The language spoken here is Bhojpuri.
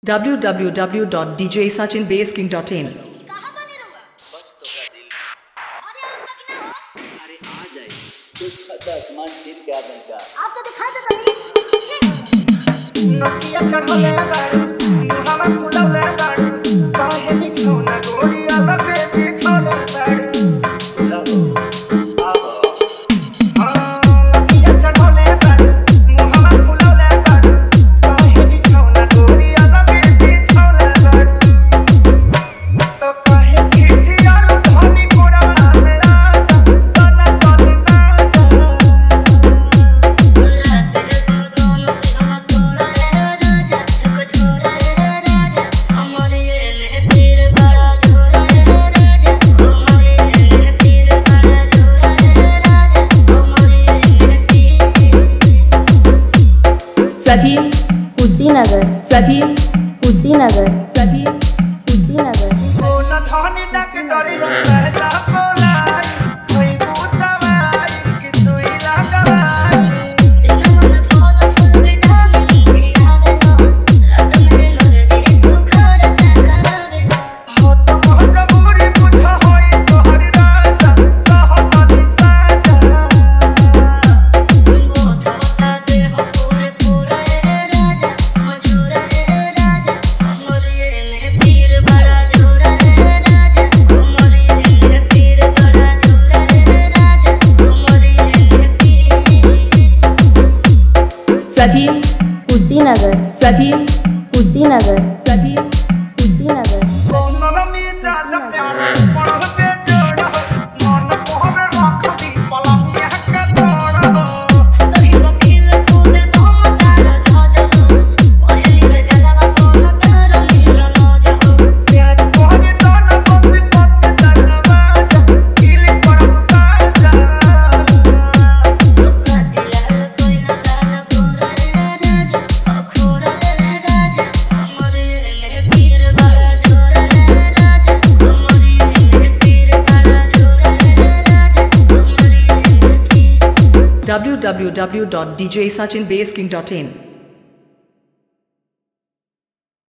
www.djsachinbasking.in कहाँ बने रहूँगा? बस तो का दिल अरे अब तक ना हो। अरे आ जाए कुछ खाता आसमान छीन के आ देगा आप तो दिखा तो सही। नकिया चढ़ले बाड़ी मुहावा फुलले बाड़ी काहे बिछौना गोरी अलग बिछौले बाड़ी नकिया चढ़ले बाड़ी मुहावा फुलले बाड़ी काहे बिछौना गोरी अलग बिछौले बाड़ी तो काहे खिसियालू धनी कोरवा मेरा तना तनी नाचा सचिन कुशीनगर सचिन कुशीनगर सचिन कुशीनगर बोला धनी डॉक्टरी पहला बोलाई कोई दवाई कि सुई लगाई हो तो मजबूरी बुझा होई तोहरी राजा सहमति साजा सचिन कुशीनगर सचिन कुशीनगर सचिन कुशीनगर कोनो मीजा जब प्यार पढ़ पे जोड़ मन मोहर रख दी पलंगिया के तोड़ प्यार तोहरे दाना बंद करके दाना बाजा खिले पड़ब ताजा www.djsachinbasking.in